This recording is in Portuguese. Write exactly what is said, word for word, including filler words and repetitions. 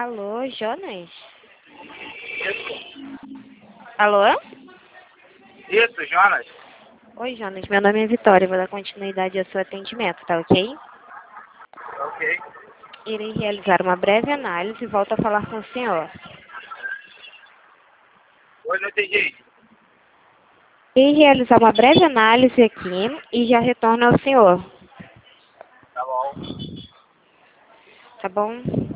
Alô, Jonas? Isso. Alô? Isso, Jonas. Oi, Jonas. Meu nome é Vitória. Vou dar continuidade ao seu atendimento, tá ok? Ok. Irei realizar uma breve análise e volto a falar com o senhor. Hoje não entendi. Irei realizar uma breve análise aqui e já retorno ao senhor. Tá bom. Tá bom?